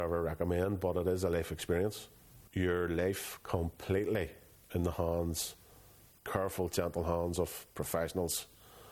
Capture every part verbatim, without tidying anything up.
ever recommend, but it is a life experience. Your life completely in the hands, careful, gentle hands of professionals,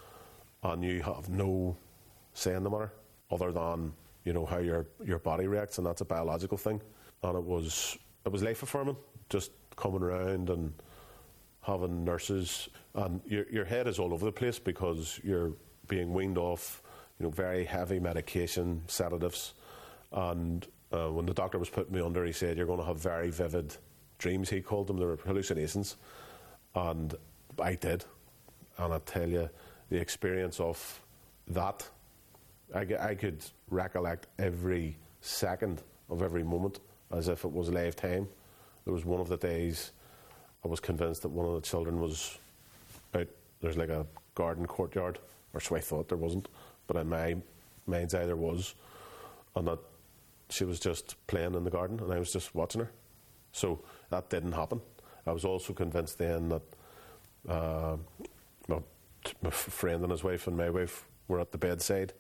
and you have no say in the matter other than, you know, how your your body reacts, and that's a biological thing. And it was it was life affirming, just coming around and having nurses, and your your head is all over the place because you're being weaned off, you know, very heavy medication, sedatives, and uh, when the doctor was putting me under, he said, you're going to have very vivid dreams, he called them. They were hallucinations, and I did. And I tell you, the experience of that, I, I could recollect every second of every moment as if it was live time. There was one of the days I was convinced that one of the children was out. There's like a garden courtyard, or so I thought. There wasn't, but in my mind's eye there was, and that she was just playing in the garden and I was just watching her. So that didn't happen. I was also convinced then that uh, my, my friend and his wife and my wife were at the bedside,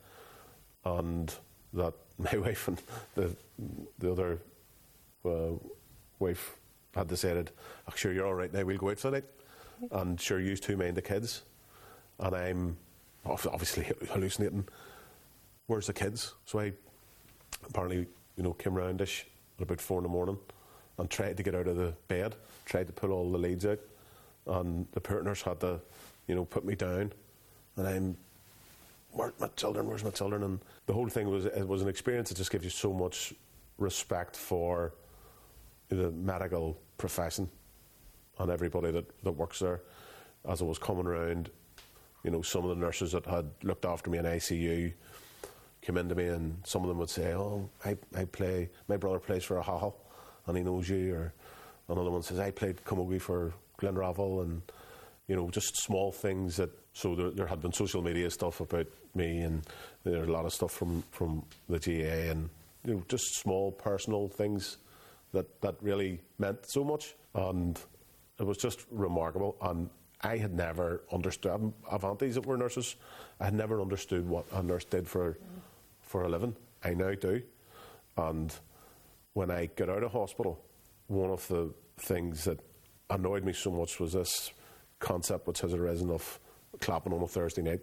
and that my wife and the the other uh, wife had decided, oh, sure, you're all right now, we'll go out for the night, and sure, you two mind the kids. And I'm obviously hallucinating. Where's the kids? So I apparently, you know, came roundish at about four in the morning and tried to get out of the bed, tried to pull all the leads out, and the partners had to, you know, put me down, and I'm, where's my children, where's my children? And the whole thing was, it was an experience that just gives you so much respect for the medical profession and everybody that, that works there. As I was coming around, you know, some of the nurses that had looked after me in I C U came into me, and some of them would say, oh, I, I play, my brother plays for a Hahal and he knows you, or another one says, I played camogie for Glenravel, and, you know, just small things that, so there, there had been social media stuff about me, and there's a lot of stuff from, from the G A A, and, you know, just small personal things that, that really meant so much, and it was just remarkable. And I had never understood, I have aunties that were nurses, I had never understood what a nurse did for for a living. I now do. And when I got out of hospital, one of the things that annoyed me so much was this concept which has arisen of clapping on a Thursday night.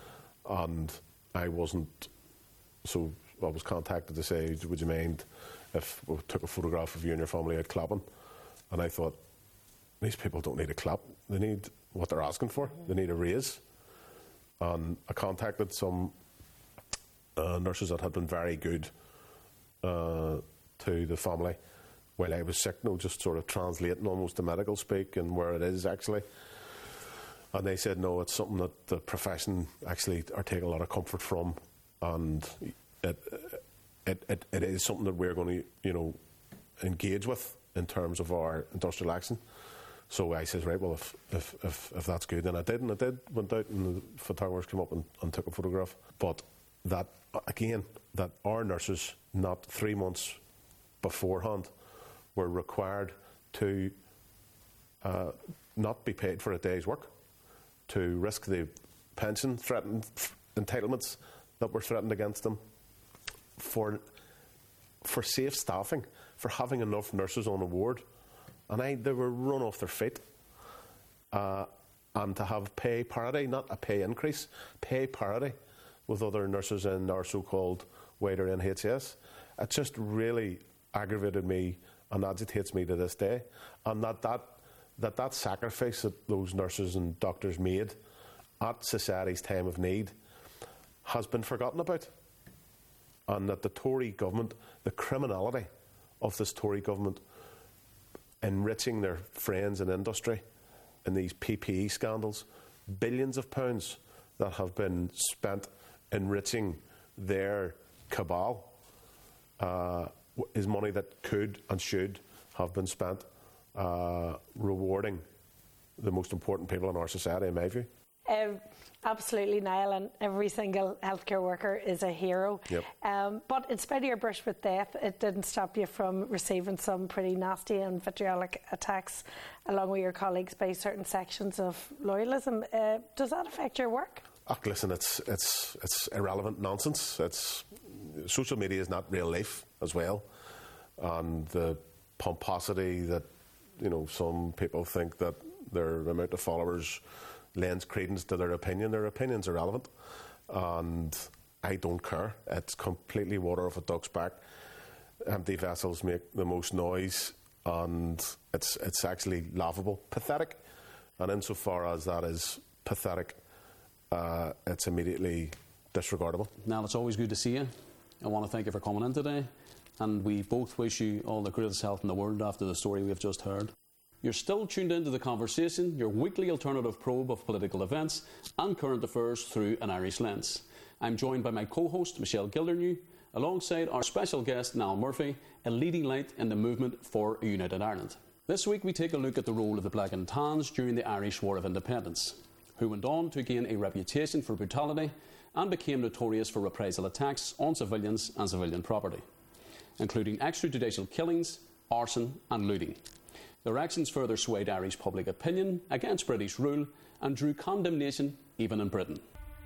And I wasn't, so I was contacted to say, would you mind if we took a photograph of you and your family out clapping? And I thought, these people don't need a clap, they need what they're asking for, they need a raise. And I contacted some uh, nurses that had been very good uh, to the family while I was sick, no, just sort of translating almost the medical speak and where it is actually. And they said, no, it's something that the profession actually are taking a lot of comfort from, and it, it, it, it is something that we're going to, you know, engage with in terms of our industrial action. So I says, right, well, if, if if if that's good, then I did, and I did, went out, and the photographers came up and, and took a photograph. But that, again, that our nurses, not three months beforehand, were required to uh, not be paid for a day's work, to risk the pension threatened entitlements that were threatened against them, for for safe staffing, for having enough nurses on a ward. And I, they were run off their feet. Uh, and to have pay parity, not a pay increase, pay parity with other nurses in our so-called wider N H S. It just really aggravated me and agitates me to this day. And that that, that, that sacrifice that those nurses and doctors made at society's time of need has been forgotten about. And that the Tory government, the criminality of this Tory government, enriching their friends in industry in these P P E scandals, billions of pounds that have been spent enriching their cabal, uh, is money that could and should have been spent uh, rewarding the most important people in our society, in my view. Um, absolutely, Niall, and every single healthcare worker is a hero. Yep. Um, but in spite of your brush with death, it didn't stop you from receiving some pretty nasty and vitriolic attacks along with your colleagues by certain sections of loyalism. Uh, does that affect your work? Oh, listen, it's it's it's irrelevant nonsense. It's social media is not real life as well. and the pomposity that, you know, some people think that their amount of followers lends credence to their opinion. Their opinion's irrelevant, and I don't care. It's completely water off a duck's back. Empty vessels make the most noise, and it's it's actually laughable, pathetic. And insofar as that is pathetic, uh, it's immediately disregardable. Niall, it's always good to see you. I want to thank you for coming in today, and we both wish you all the greatest health in the world after the story we've just heard. You're still tuned into The Conversation, your weekly alternative probe of political events and current affairs through an Irish lens. I'm joined by my co-host, Michelle Gildernew, alongside our special guest, Niall Murphy, a leading light in the movement for a united Ireland. This week we take a look at the role of the Black and Tans during the Irish War of Independence, who went on to gain a reputation for brutality and became notorious for reprisal attacks on civilians and civilian property, including extrajudicial killings, arson and looting. Their actions further swayed Irish public opinion against British rule and drew condemnation even in Britain.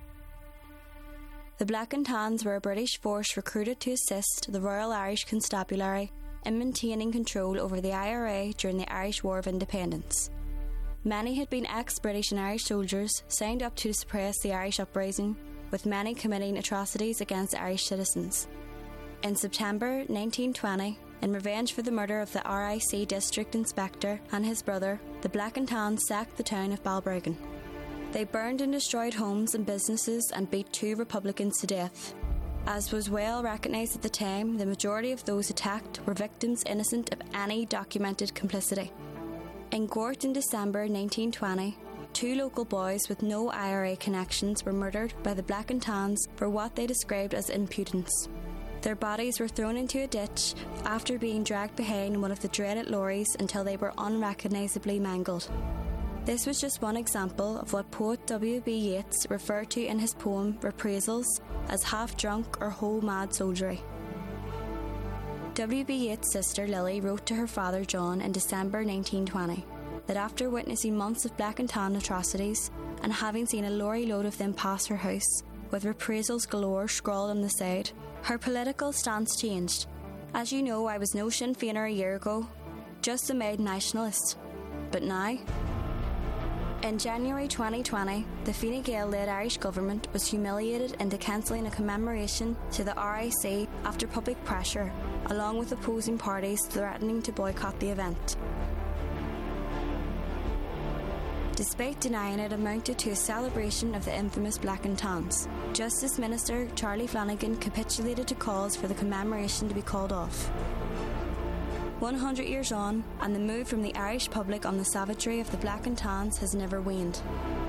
The Black and Tans were a British force recruited to assist the Royal Irish Constabulary in maintaining control over the I R A during the Irish War of Independence. Many had been ex-British and Irish soldiers signed up to suppress the Irish uprising, with many committing atrocities against Irish citizens. In September nineteen twenty, in revenge for the murder of the R I C District Inspector and his brother, the Black and Tans sacked the town of Balbriggan. They burned and destroyed homes and businesses and beat two Republicans to death. As was well recognised at the time, the majority of those attacked were victims innocent of any documented complicity. In Gort in December nineteen twenty, two local boys with no I R A connections were murdered by the Black and Tans for what they described as impudence. Their bodies were thrown into a ditch after being dragged behind one of the dreaded lorries until they were unrecognisably mangled. This was just one example of what poet W B Yeats referred to in his poem Reprisals as half-drunk or whole-mad soldiery. W B Yeats' sister Lily wrote to her father John in December nineteen twenty that after witnessing months of Black and Tan atrocities and having seen a lorry load of them pass her house, with reprisals galore scrawled on the side, her political stance changed. As you know, I was no Sinn Féiner a year ago, just a made nationalist. But now... In January twenty twenty, the Fine Gael-led Irish government was humiliated into cancelling a commemoration to the R I C after public pressure, along with opposing parties threatening to boycott the event. Despite denying it amounted to a celebration of the infamous Black and Tans, Justice Minister Charlie Flanagan capitulated to calls for the commemoration to be called off. one hundred years on, and the mood from the Irish public on the savagery of the Black and Tans has never waned.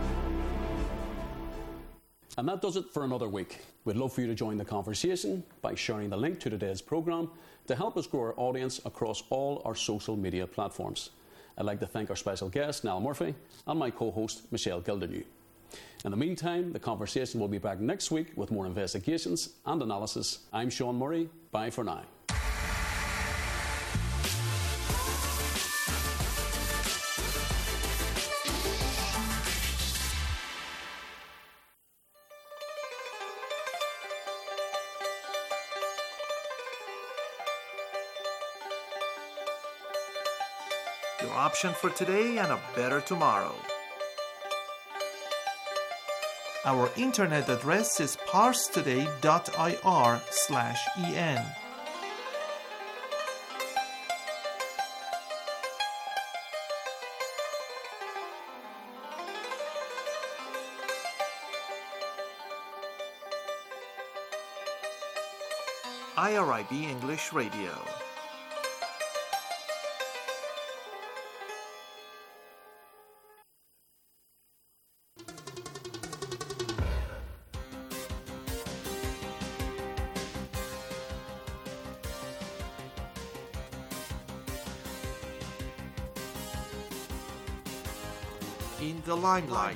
And that does it for another week. We'd love for you to join the conversation by sharing the link to today's programme to help us grow our audience across all our social media platforms. I'd like to thank our special guest, Niall Murphy, and my co-host, Michelle Gildernew. In the meantime, the conversation will be back next week with more investigations and analysis. I'm Sean Murray. Bye for now. Your option for today and a better tomorrow. Our internet address is parstoday.ir slash en. I R I B English Radio. In the limelight.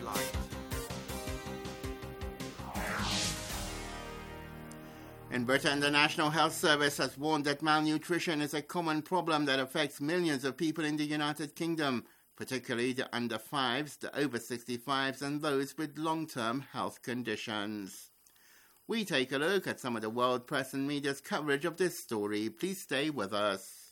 In Britain, the National Health Service has warned that malnutrition is a common problem that affects millions of people in the United Kingdom, particularly the under fives, the over sixty-fives and those with long-term health conditions. We take a look at some of the world press and media's coverage of this story. Please stay with us.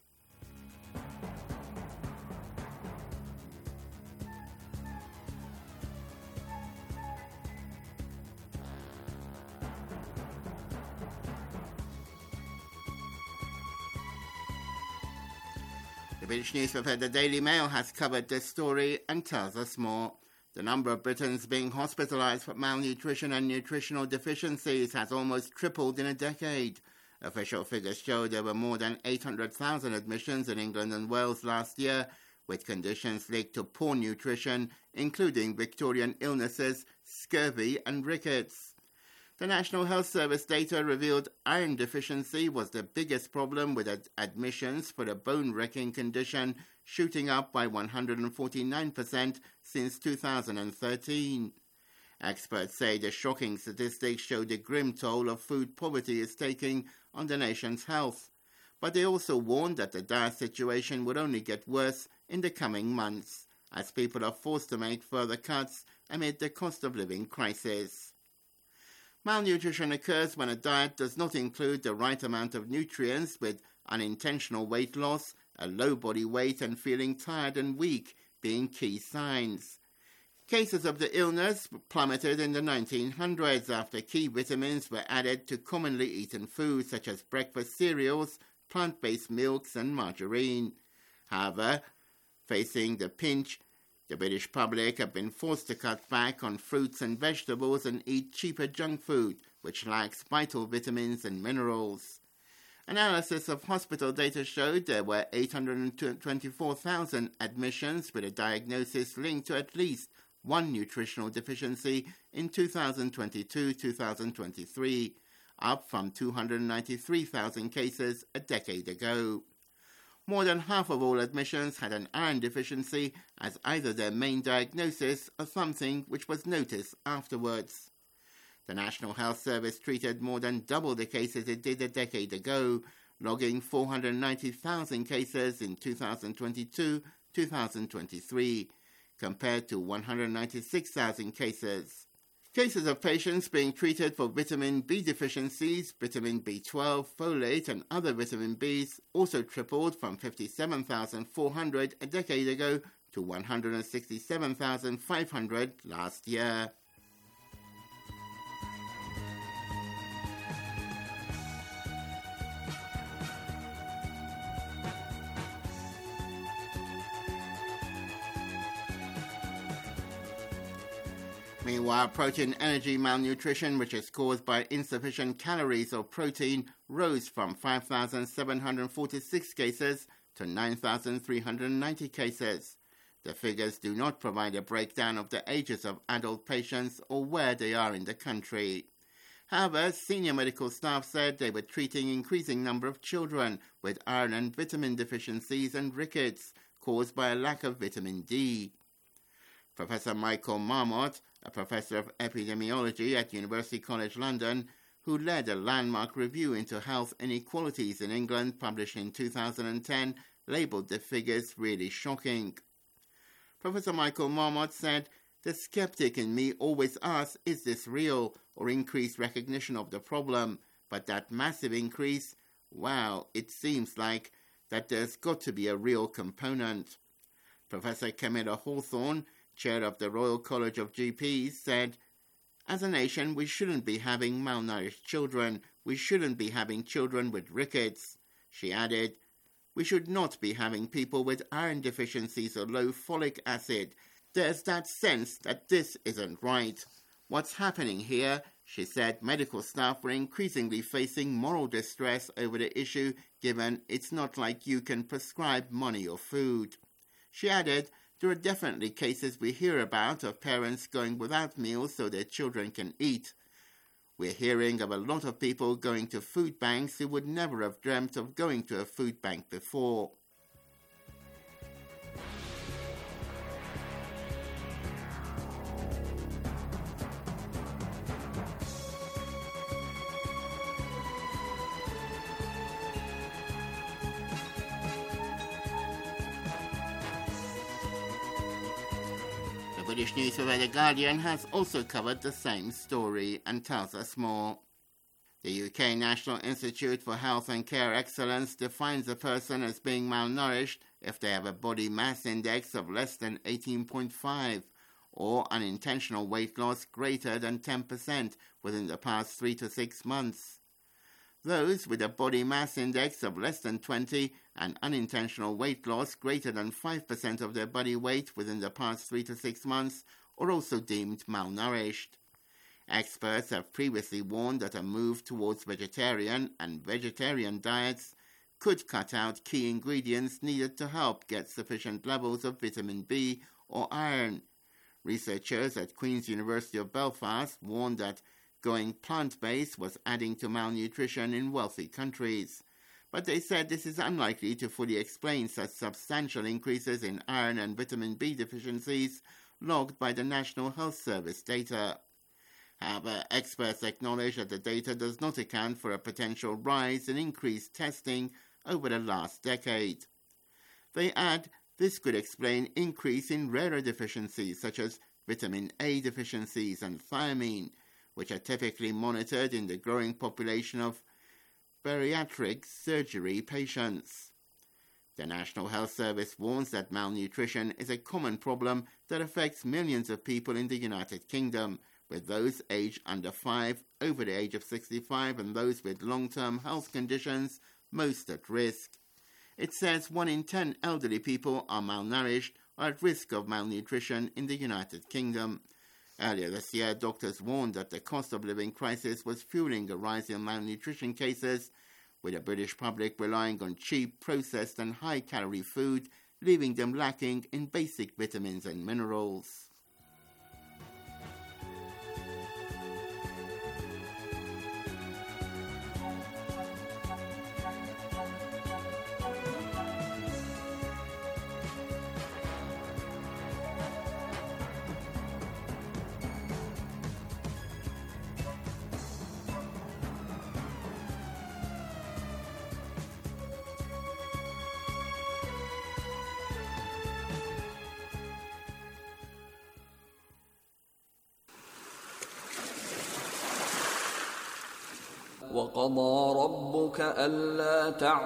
British newspaper The Daily Mail has covered this story and tells us more. The number of Britons being hospitalised for malnutrition and nutritional deficiencies has almost tripled in a decade. Official figures show there were more than eight hundred thousand admissions in England and Wales last year, with conditions linked to poor nutrition, including Victorian illnesses, scurvy and rickets. The National Health Service data revealed iron deficiency was the biggest problem, with ad- admissions for the bone-wrecking condition shooting up by one hundred forty-nine percent since two thousand thirteen. Experts say the shocking statistics show the grim toll of food poverty is taking on the nation's health. But they also warned that the dire situation would only get worse in the coming months, as people are forced to make further cuts amid the cost of living crisis. Malnutrition occurs when a diet does not include the right amount of nutrients, with unintentional weight loss, a low body weight and feeling tired and weak being key signs. Cases of the illness plummeted in the nineteen hundreds after key vitamins were added to commonly eaten foods such as breakfast cereals, plant-based milks and margarine. However, facing the pinch, the British public have been forced to cut back on fruits and vegetables and eat cheaper junk food, which lacks vital vitamins and minerals. Analysis of hospital data showed there were eight hundred twenty-four thousand admissions with a diagnosis linked to at least one nutritional deficiency in two thousand twenty-two to two thousand twenty-three, up from two hundred ninety-three thousand cases a decade ago. More than half of all admissions had an iron deficiency as either their main diagnosis or something which was noticed afterwards. The National Health Service treated more than double the cases it did a decade ago, logging four hundred ninety thousand cases in two thousand twenty-two to two thousand twenty-three, compared to one hundred ninety-six thousand cases. Cases of patients being treated for vitamin B deficiencies, vitamin B twelve, folate and other vitamin Bs also tripled from fifty-seven thousand four hundred a decade ago to one hundred sixty-seven thousand five hundred last year. Meanwhile, protein-energy malnutrition, which is caused by insufficient calories or protein, rose from five thousand seven hundred forty-six cases to nine thousand three hundred ninety cases. The figures do not provide a breakdown of the ages of adult patients or where they are in the country. However, senior medical staff said they were treating an increasing number of children with iron and vitamin deficiencies and rickets caused by a lack of vitamin D. Professor Michael Marmot, a professor of epidemiology at University College London, who led a landmark review into health inequalities in England published in two thousand ten, labelled the figures really shocking. Professor Michael Marmot said, "The skeptic in me always asks, is this real, or increased recognition of the problem? But that massive increase, wow, it seems like that there's got to be a real component." Professor Camilla Hawthorne, chair of the Royal College of G Ps, said, "As a nation, we shouldn't be having malnourished children. We shouldn't be having children with rickets." She added, "We should not be having people with iron deficiencies or low folic acid. There's that sense that this isn't right. What's happening here?" She said medical staff were increasingly facing moral distress over the issue, given it's not like you can prescribe money or food. She added, "There are definitely cases we hear about of parents going without meals so their children can eat. We're hearing of a lot of people going to food banks who would never have dreamt of going to a food bank before." The British newspaper The Guardian has also covered the same story and tells us more. The U K National Institute for Health and Care Excellence defines a person as being malnourished if they have a body mass index of less than eighteen point five or unintentional weight loss greater than ten percent within the past three to six months. Those with a body mass index of less than twenty and unintentional weight loss greater than five percent of their body weight within the past three to six months are also deemed malnourished. Experts have previously warned that a move towards vegetarian and vegetarian diets could cut out key ingredients needed to help get sufficient levels of vitamin B or iron. Researchers at Queen's University of Belfast warned that going plant-based was adding to malnutrition in wealthy countries, but they said this is unlikely to fully explain such substantial increases in iron and vitamin B deficiencies logged by the National Health Service data. However, experts acknowledge that the data does not account for a potential rise in increased testing over the last decade. They add this could explain increase in rarer deficiencies such as vitamin A deficiencies and thiamine, which are typically monitored in the growing population of bariatric surgery patients. The National Health Service warns that malnutrition is a common problem that affects millions of people in the United Kingdom, with those aged under five, over the age of sixty-five, and those with long-term health conditions most at risk. It says one in ten elderly people are malnourished or at risk of malnutrition in the United Kingdom. Earlier this year, doctors warned that the cost of living crisis was fueling a rise in malnutrition cases, with the British public relying on cheap, processed and high-calorie food, leaving them lacking in basic vitamins and minerals. وقضى ربك ألا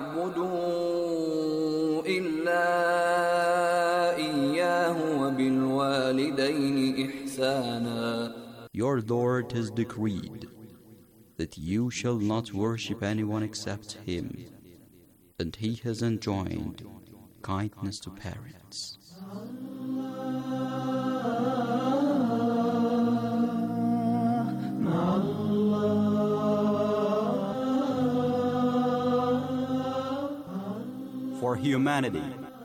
تعبدوا إلا إياه وبالوالدين إحسانا. Your Lord has decreed that you shall not worship anyone except Him, and He has enjoined kindness to parents. For humanity.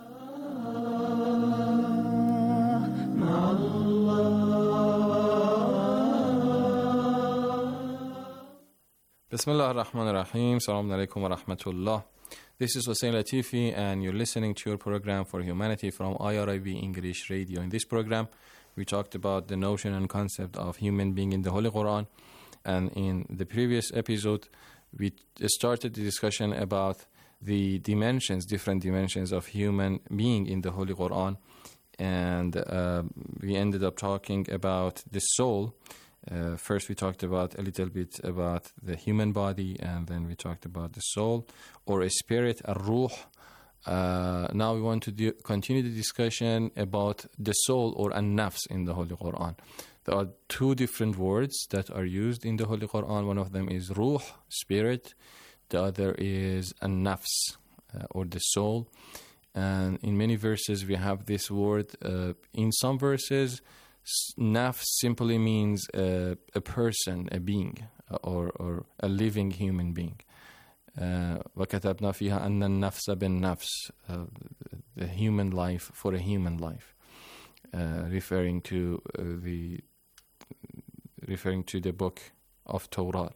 Bismillah ar-Rahman ar-Rahim. Assalamu alaikum wa rahmatullah. This is Hussein Latifi, and you're listening to your program For Humanity from I R I B English Radio. In this program, we talked about the notion and concept of human being in the Holy Quran. And in the previous episode, we started the discussion about the dimensions, different dimensions of human being in the Holy Quran. And uh, we ended up talking about the soul. Uh, first we talked about a little bit about the human body, and then we talked about the soul or a spirit, a ruh. Uh, now we want to do, continue the discussion about the soul or an-nafs in the Holy Quran. There are two different words that are used in the Holy Quran. One of them is ruh, spirit. The other is an-nafs, uh, or the soul. And in many verses we have this word. Uh, in some verses, nafs simply means uh, a person, a being, or, or a living human being. وَكَتَبْنَا فِيهَا أَنَّ النَّفْسَ بِالنَّفْسِ, the human life for a human life, uh, referring to uh, the referring to the book of Torah.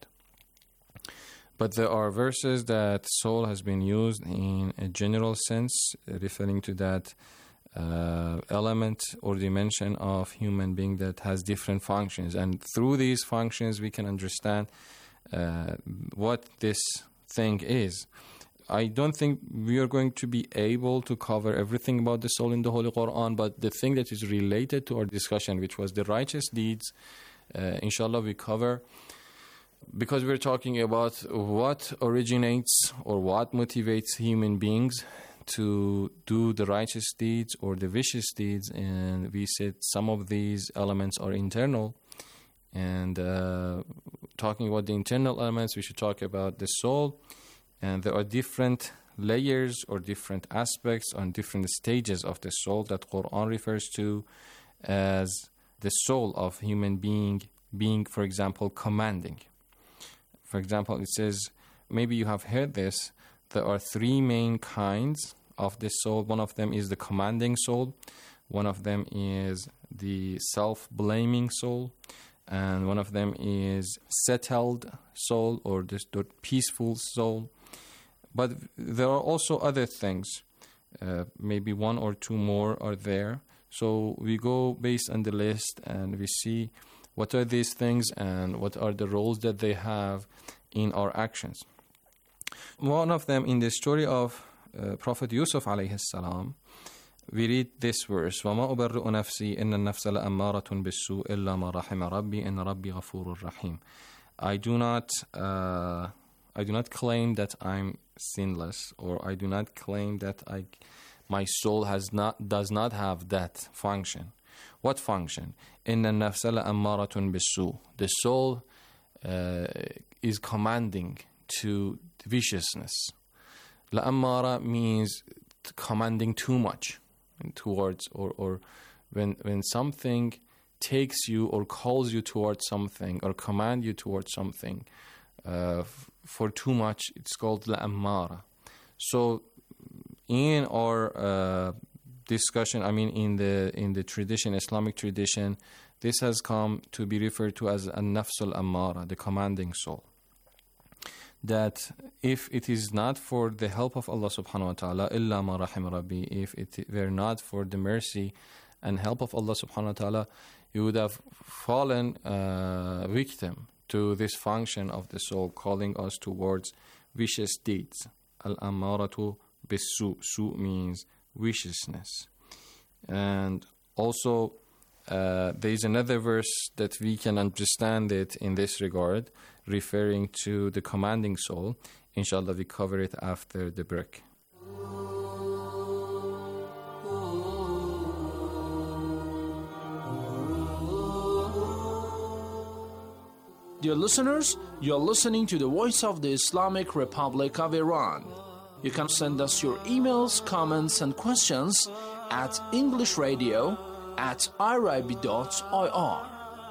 But there are verses that soul has been used in a general sense, referring to that uh, element or dimension of human being that has different functions. And through these functions, we can understand uh, what this thing is. I don't think we are going to be able to cover everything about the soul in the Holy Quran, but the thing that is related to our discussion, which was the righteous deeds, uh, inshallah we cover. Because we're talking about what originates or what motivates human beings to do the righteous deeds or the vicious deeds, and we said some of these elements are internal, and uh, talking about the internal elements, we should talk about the soul. And there are different layers or different aspects on different stages of the soul that Quran refers to as the soul of human being, being, for example, commanding. For example, it says, maybe you have heard this, there are three main kinds of the soul. One of them is the commanding soul. One of them is the self-blaming soul. And one of them is settled soul or the, the peaceful soul. But there are also other things. Uh, maybe one or two more are there. So we go based on the list and we see what are these things and what are the roles that they have in our actions. One of them in the story of uh, Prophet Yusuf alayhi salam, we read this verse, وَمَا أُبَرِّئُ نَفْسِي إِنَّ النَّفْسَ لَأَمَّارَةٌ بِالسُّوءِ إِلَّا مَا رَحِمَ رَبِّي إِنَّ رَبِّي غَفُورٌ رَحِيمٌ. I do not, uh, I do not claim that I'm sinless, or I do not claim that I, my soul has not, does not have that function. What function? إِنَّ النَّفْسَ لَأَمَّارَةٌ بِالسُّوءِ. The soul uh, is commanding to viciousness. لَأَمَّارَ means commanding too much towards, or, or when when something takes you or calls you towards something or command you towards something uh, f- for too much, it's called la'ammara. So in our uh, discussion, I mean in the in the tradition, Islamic tradition, this has come to be referred to as an-nafsul ammara, the commanding soul. That if it is not for the help of Allah subhanahu wa ta'ala, illa ma rahim rabbi, if it were not for the mercy and help of Allah subhanahu wa ta'ala, you would have fallen uh, victim to this function of the soul, calling us towards vicious deeds. Al-ammaratu bis-su. Su means viciousness. And also, uh, there is another verse that we can understand it in this regard, referring to the commanding soul. Inshallah, we cover it after the break. Dear listeners, you are listening to the Voice of the Islamic Republic of Iran. You can send us your emails, comments, and questions at englishradio at irib dot I R.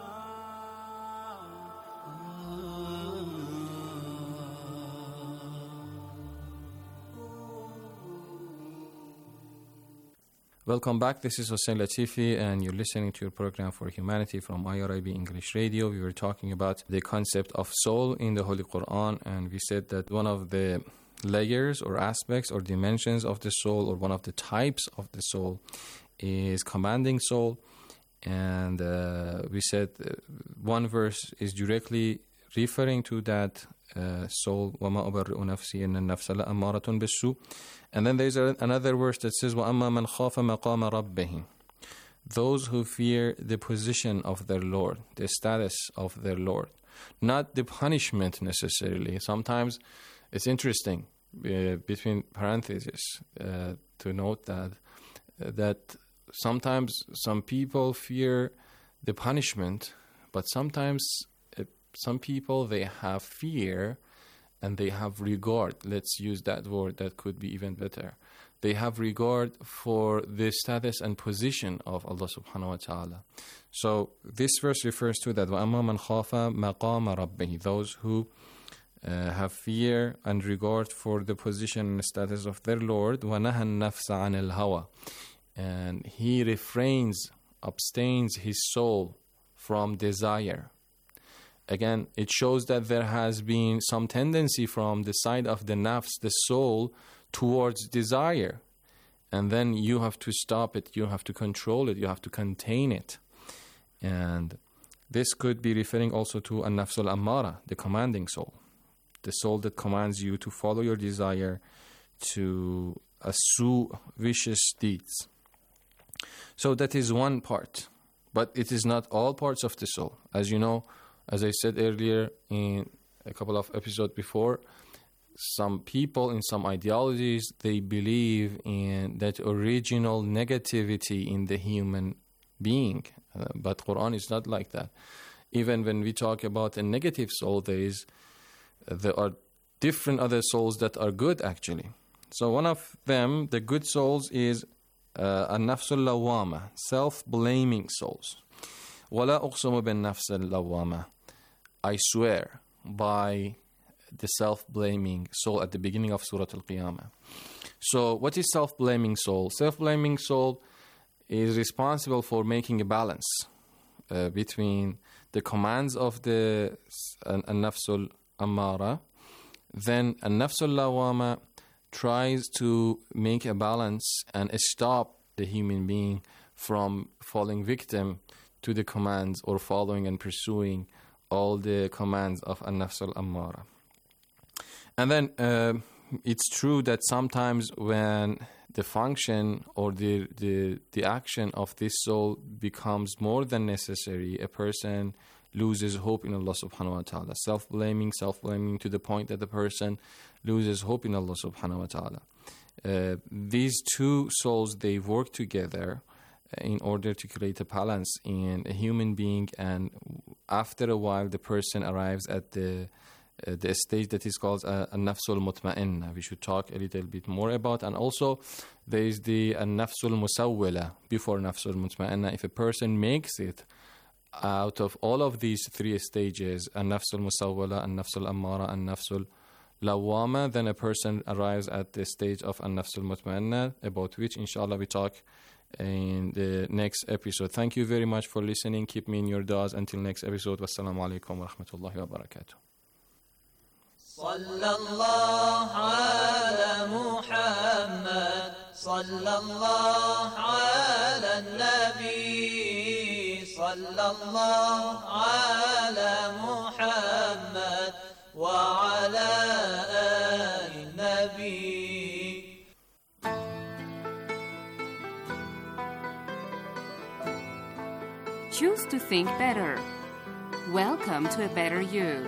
Welcome back. This is Hossein Latifi, and you're listening to your program for humanity from I R I B English Radio. We were talking about the concept of soul in the Holy Quran, and we said that one of the layers or aspects or dimensions of the soul, or one of the types of the soul, is commanding soul. And uh, we said uh, one verse is directly referring to that uh, soul, وَمَا أُبَرِّئُ نَفْسِي إِنَّ النَّفْسَ لَأَمَّارَةٌ بِالسُّوءِ. And then there's a, another verse that says, وَأَمَّا مَنْ خَافَ مَقَامَ رَبِّهِ. Those who fear the position of their Lord, the status of their Lord, not the punishment necessarily. Sometimes it's interesting, uh, between parentheses, uh, to note that uh, that sometimes some people fear the punishment, but sometimes uh, some people, they have fear and they have regard. Let's use that word, that could be even better. They have regard for the status and position of Allah subhanahu wa ta'ala. So this verse refers to that. وَأَمَّا مَنْ خَافَ مَقَامَ رَبِّهِ. Those who uh, have fear and regard for the position and status of their Lord. وَنَهَى النَّفْسَ عَنِ الْهَوَى. And he refrains, abstains his soul from desire. Again, it shows that there has been some tendency from the side of the nafs, the soul, towards desire. And then you have to stop it, you have to control it, you have to contain it. And this could be referring also to an-nafsul ammara, the commanding soul. The soul that commands you to follow your desire, to assume vicious deeds. So that is one part. But it is not all parts of the soul. As you know, as I said earlier in a couple of episodes before, some people in some ideologies, they believe in that original negativity in the human being. Uh, but Quran is not like that. even when we talk about a negative soul, there is uh, there are different other souls that are good actually. So one of them, the good souls, is uh, an-nafsul lawwama, self-blaming souls. وَلَا أُقْسِمُ بِالنَّفْسِ اللَّوَّامَةِ, I swear by the self-blaming soul at the beginning of Surah Al-Qiyamah. So what is self-blaming soul? Self-blaming soul is responsible for making a balance uh, between the commands of the an-nafsul ammara. Then an-nafsul lawwama tries to make a balance and stop the human being from falling victim to the commands or following and pursuing all the commands of an-nafsul ammara. And then uh, it's true that sometimes when the function or the, the the action of this soul becomes more than necessary, a person loses hope in Allah subhanahu wa ta'ala. Self-blaming, self-blaming to the point that the person loses hope in Allah subhanahu wa ta'ala. Uh, these two souls, they work together in order to create a balance in a human being, and after a while the person arrives at the uh, the stage that is called uh, an-nafsul mutma'inna. We should talk a little bit more about. And also there is the an-nafsul musawwila before nafsul mutma'inna. If a person makes it out of all of these three stages, an-nafsul musawwala, an-nafsul ammara, an-nafsul lawwama, then a person arrives at the stage of an-nafsul mutma'inna, about which inshallah we talk in the next episode. Thank you very much for listening. Keep me in your du'as until next episode. Wassalamu alaikum wa rahmatullahi wa barakatuh. صلى الله على محمد صلى الله على النبي صلى الله على محمد وعلى آل النبي. Choose to think better. Welcome to a better you.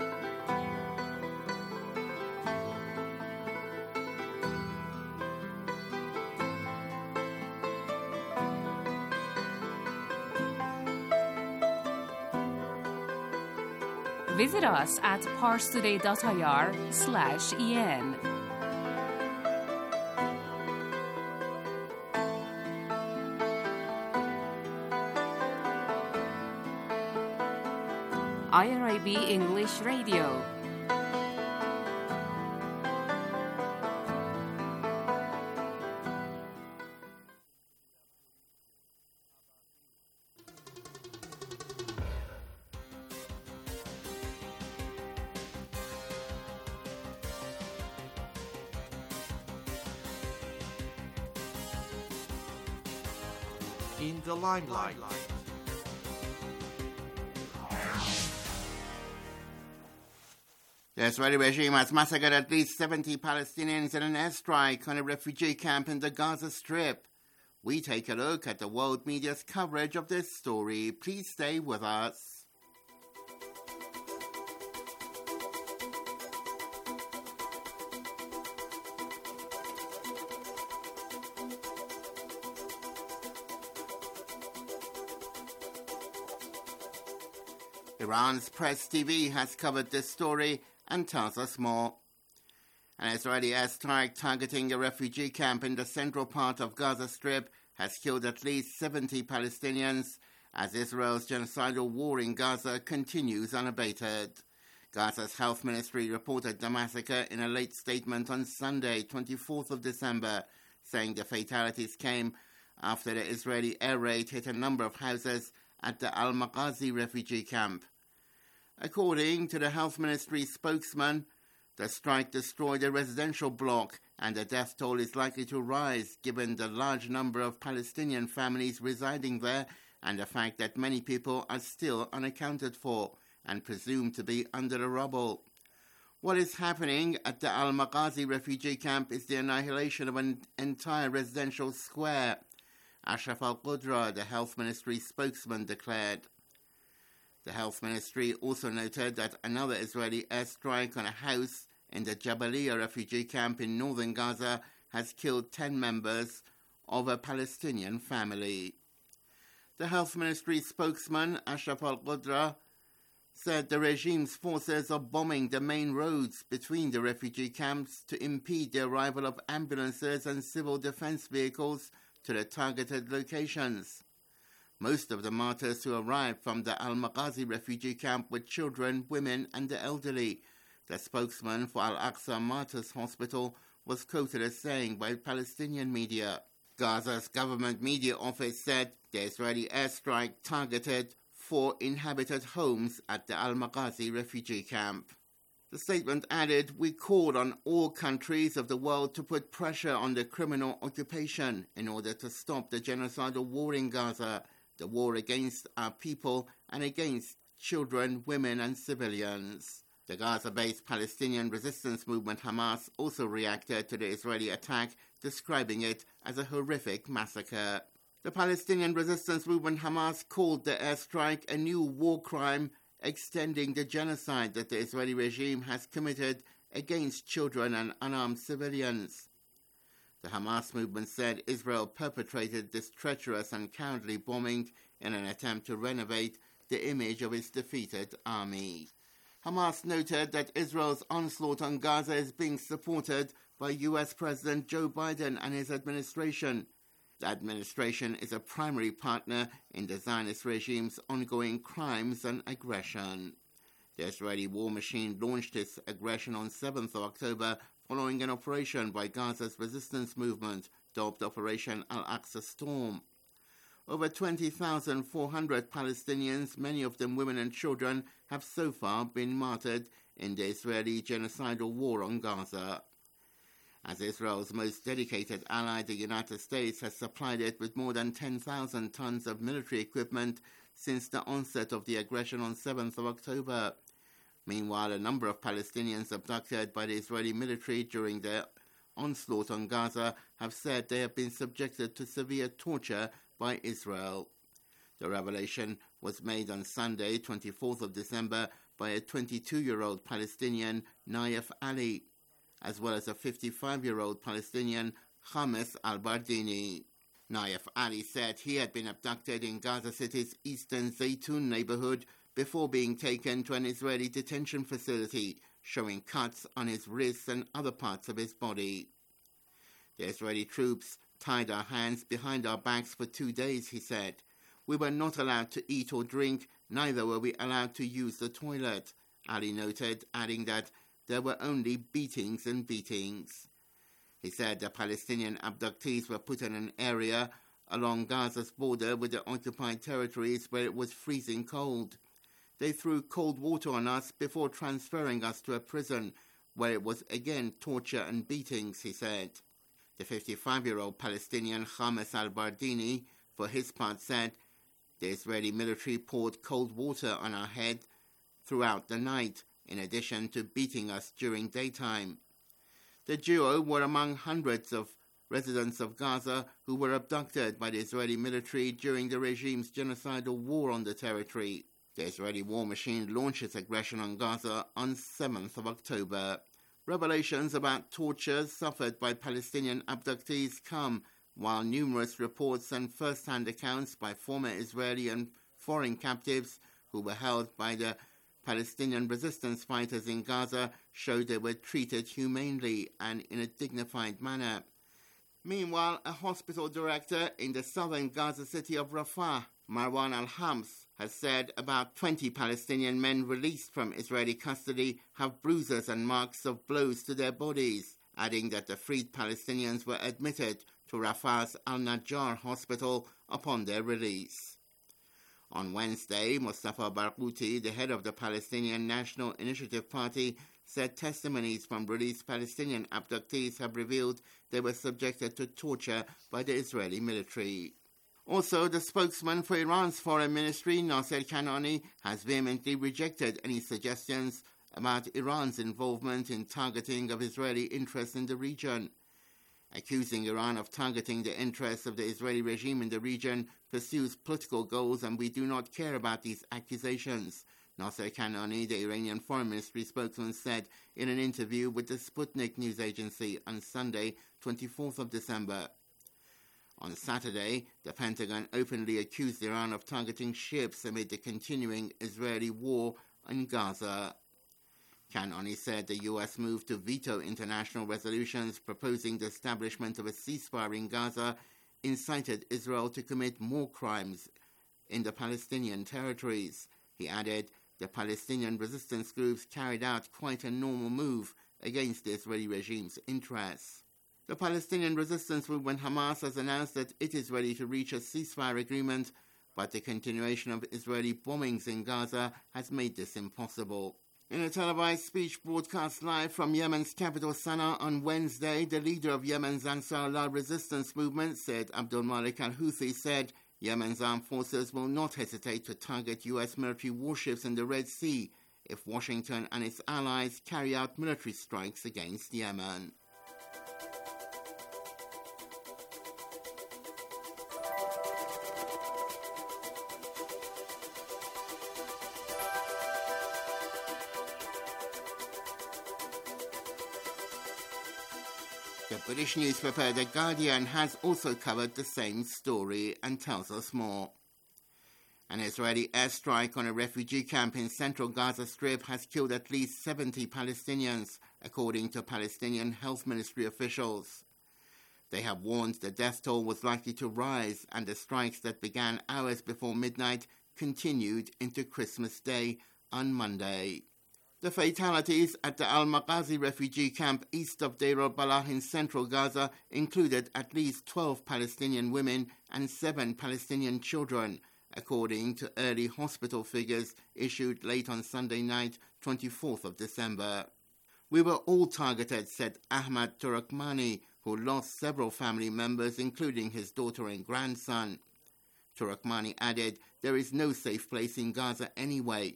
Visit us at parstoday.ir slash en. I R I B English Radio. In the limelight. The Israeli regime has massacred at least seventy Palestinians in an airstrike on a refugee camp in the Gaza Strip. We take a look at the world media's coverage of this story. Please stay with us. Iran's Press T V has covered this story and tells us more. An Israeli airstrike targeting a refugee camp in the central part of Gaza Strip has killed at least seventy Palestinians as Israel's genocidal war in Gaza continues unabated. Gaza's health ministry reported the massacre in a late statement on Sunday, twenty-fourth of December, saying the fatalities came after the Israeli air raid hit a number of houses at the Al-Maghazi refugee camp. According to the health ministry spokesman, the strike destroyed a residential block and the death toll is likely to rise given the large number of Palestinian families residing there and the fact that many people are still unaccounted for and presumed to be under the rubble. What is happening at the Al-Maghazi refugee camp is the annihilation of an entire residential square, Ashraf Al-Qudra, the health ministry spokesman, declared. The health ministry also noted that another Israeli airstrike on a house in the Jabalia refugee camp in northern Gaza has killed ten members of a Palestinian family. The health ministry spokesman, Ashraf Al-Qudra, said the regime's forces are bombing the main roads between the refugee camps to impede the arrival of ambulances and civil defense vehicles to the targeted locations. Most of the martyrs who arrived from the Al-Maghazi refugee camp were children, women and the elderly. The spokesman for Al-Aqsa Martyrs Hospital was quoted as saying by Palestinian media. Gaza's government media office said the Israeli airstrike targeted four inhabited homes at the Al-Maghazi refugee camp. The statement added, "We called on all countries of the world to put pressure on the criminal occupation in order to stop the genocidal war in Gaza, the war against our people and against children, women and civilians." The Gaza-based Palestinian resistance movement Hamas also reacted to the Israeli attack, describing it as a horrific massacre. The Palestinian resistance movement Hamas called the airstrike a new war crime, extending the genocide that the Israeli regime has committed against children and unarmed civilians. The Hamas movement said Israel perpetrated this treacherous and cowardly bombing in an attempt to renovate the image of its defeated army. Hamas noted that Israel's onslaught on Gaza is being supported by U S President Joe Biden and his administration. The administration is a primary partner in the Zionist regime's ongoing crimes and aggression. The Israeli war machine launched its aggression on seventh of October following an operation by Gaza's resistance movement, dubbed Operation Al-Aqsa Storm. Over twenty thousand four hundred Palestinians, many of them women and children, have so far been martyred in the Israeli genocidal war on Gaza. As Israel's most dedicated ally, the United States has supplied it with more than ten thousand tons of military equipment since the onset of the aggression on seventh of October. Meanwhile, a number of Palestinians abducted by the Israeli military during their onslaught on Gaza have said they have been subjected to severe torture by Israel. The revelation was made on Sunday, twenty-fourth of December, by a twenty-two-year-old Palestinian, Naif Ali, as well as a fifty-five-year-old Palestinian, Khamis al-Bardini. Naif Ali said he had been abducted in Gaza City's eastern Zaytun neighborhood before being taken to an Israeli detention facility, showing cuts on his wrists and other parts of his body. The Israeli troops tied our hands behind our backs for two days, he said. We were not allowed to eat or drink, neither were we allowed to use the toilet, Ali noted, adding that there were only beatings and beatings. He said the Palestinian abductees were put in an area along Gaza's border with the occupied territories where it was freezing cold. They threw cold water on us before transferring us to a prison where it was again torture and beatings, he said. The fifty-five-year-old Palestinian Khamis al-Bardini, for his part, said the Israeli military poured cold water on our head throughout the night, in addition to beating us during daytime. The duo were among hundreds of residents of Gaza who were abducted by the Israeli military during the regime's genocidal war on the territory. The Israeli war machine launched its aggression on Gaza on seventh of October. Revelations about torture suffered by Palestinian abductees come while numerous reports and first-hand accounts by former Israeli and foreign captives who were held by the Palestinian resistance fighters in Gaza show they were treated humanely and in a dignified manner. Meanwhile, a hospital director in the southern Gaza city of Rafah, Marwan al-Hams, has said about twenty Palestinian men released from Israeli custody have bruises and marks of blows to their bodies, adding that the freed Palestinians were admitted to Rafah's Al-Najjar hospital upon their release. On Wednesday, Mustafa Barghouti, the head of the Palestinian National Initiative Party, said testimonies from released Palestinian abductees have revealed they were subjected to torture by the Israeli military. Also, the spokesman for Iran's foreign ministry, Nasser Kanani, has vehemently rejected any suggestions about Iran's involvement in targeting of Israeli interests in the region. Accusing Iran of targeting the interests of the Israeli regime in the region pursues political goals, and we do not care about these accusations, Nasser Kanani, the Iranian foreign ministry spokesman, said in an interview with the Sputnik news agency on Sunday, twenty-fourth of December. On Saturday, the Pentagon openly accused Iran of targeting ships amid the continuing Israeli war in Gaza. Kanani said the U S move to veto international resolutions proposing the establishment of a ceasefire in Gaza incited Israel to commit more crimes in the Palestinian territories. He added, the Palestinian resistance groups carried out quite a normal move against the Israeli regime's interests. The Palestinian resistance movement Hamas has announced that it is ready to reach a ceasefire agreement, but the continuation of Israeli bombings in Gaza has made this impossible. In a televised speech broadcast live from Yemen's capital Sana'a on Wednesday, the leader of Yemen's Ansar Allah resistance movement, Said Abdul Malik al-Houthi, said Yemen's armed forces will not hesitate to target U S military warships in the Red Sea if Washington and its allies carry out military strikes against Yemen. The British newspaper The Guardian has also covered the same story and tells us more. An Israeli airstrike on a refugee camp in central Gaza Strip has killed at least seventy Palestinians, according to Palestinian Health Ministry officials. They have warned the death toll was likely to rise, and the strikes that began hours before midnight continued into Christmas Day on Monday. The fatalities at the Al-Maghazi refugee camp east of Deir al-Balah in central Gaza included at least twelve Palestinian women and seven Palestinian children, according to early hospital figures issued late on Sunday night, twenty-fourth of December. We were all targeted, said Ahmad Turakmani, who lost several family members, including his daughter and grandson. Turakmani added, there is no safe place in Gaza anyway.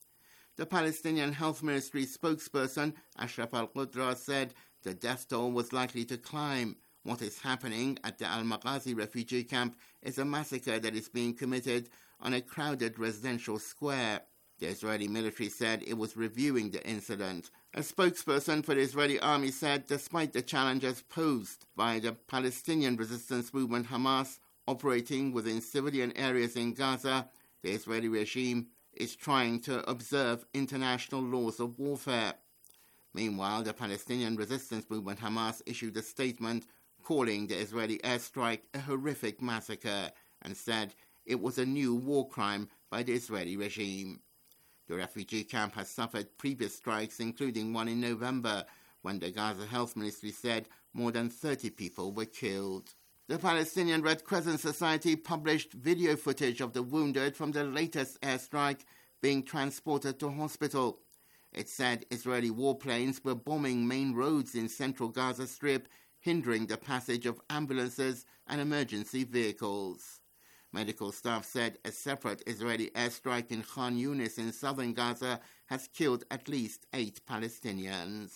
The Palestinian Health Ministry spokesperson, Ashraf al-Qudra, said the death toll was likely to climb. What is happening at the Al-Maghazi refugee camp is a massacre that is being committed on a crowded residential square. The Israeli military said it was reviewing the incident. A spokesperson for the Israeli army said despite the challenges posed by the Palestinian resistance movement Hamas operating within civilian areas in Gaza, the Israeli regime is trying to observe international laws of warfare. Meanwhile, the Palestinian resistance movement Hamas issued a statement calling the Israeli airstrike a horrific massacre and said it was a new war crime by the Israeli regime. The refugee camp has suffered previous strikes, including one in November, when the Gaza Health Ministry said more than thirty people were killed. The Palestinian Red Crescent Society published video footage of the wounded from the latest airstrike being transported to hospital. It said Israeli warplanes were bombing main roads in central Gaza Strip, hindering the passage of ambulances and emergency vehicles. Medical staff said a separate Israeli airstrike in Khan Yunis in southern Gaza has killed at least eight Palestinians.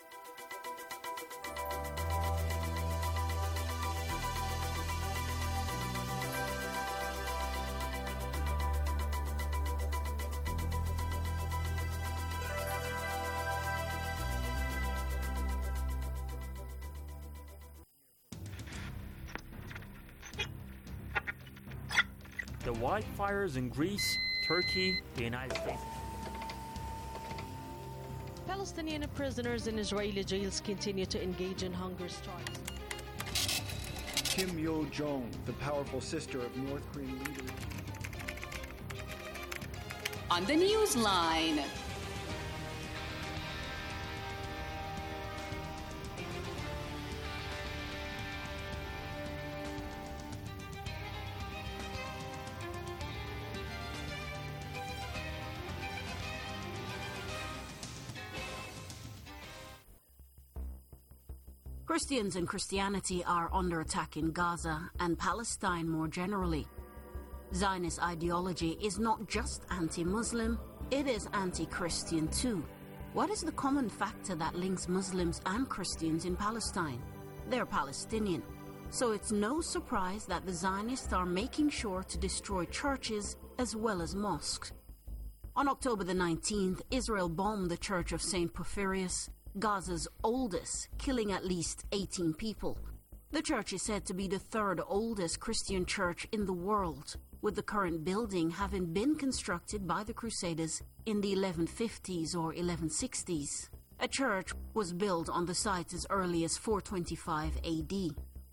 The wildfires in Greece, Turkey, the United States. Palestinian prisoners in Israeli jails continue to engage in hunger strikes. Kim Yo-jong, the powerful sister of North Korean leader. On the Newsline. Christians and Christianity are under attack in Gaza and Palestine more generally. Zionist ideology is not just anti-Muslim, it is anti-Christian too. What is the common factor that links Muslims and Christians in Palestine? They're Palestinian. So it's no surprise that the Zionists are making sure to destroy churches as well as mosques. On October the nineteenth, Israel bombed the Church of Saint Porphyrius, Gaza's oldest, killing at least eighteen people. The church is said to be the third oldest Christian church in the world, with the current building having been constructed by the Crusaders in the eleven fifties or eleven sixties. A church was built on the site as early as four twenty-five A D.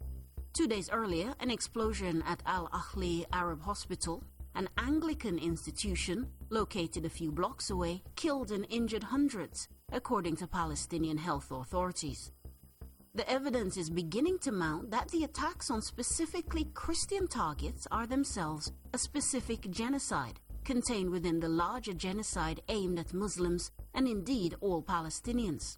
Two days earlier, an explosion at Al-Ahli Arab Hospital, an Anglican institution located a few blocks away, killed and injured hundreds, according to Palestinian health authorities. The evidence is beginning to mount that the attacks on specifically Christian targets are themselves a specific genocide contained within the larger genocide aimed at Muslims and indeed all Palestinians.